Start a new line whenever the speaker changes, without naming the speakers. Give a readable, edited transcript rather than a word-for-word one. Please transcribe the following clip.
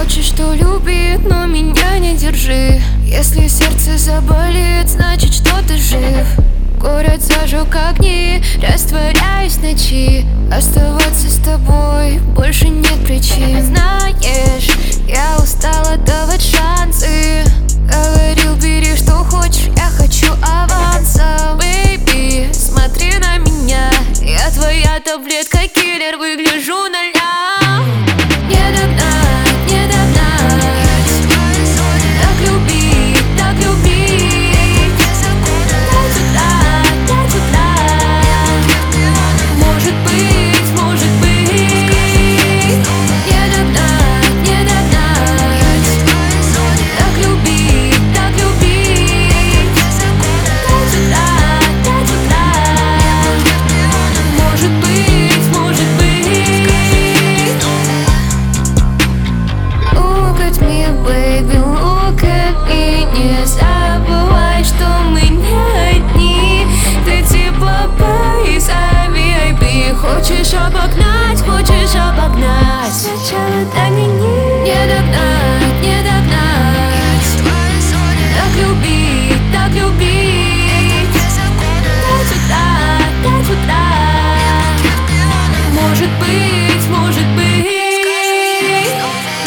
Хочешь, что люби, но меня не держи. Если сердце заболит, значит, что ты жив. Город зажег огни, растворяюсь в ночи. Оставаться с тобой больше нет причин. Знаешь, я устала давать шансы. Говорил, бери, что хочешь, я хочу аванса. Бэйби, смотри на меня, я твоя таблетка, киллер, выгляжу на ля. Не догнать, не догнать. Так люби, так люби. Дай туда, дай туда. Может быть, может быть. Не догнать, не догнать. Так люби, так люби. Дай туда, дай туда. Может быть, может быть. Look at me, baby, look at me. Не забывай, что мы не одни. Ты типа Пейс, а VIP. Хочешь обогнать, хочешь обогнать. Сначала догони. Не догнать, не догнать. Так люби, так люби. Дай туда, дай туда. Может быть, может быть.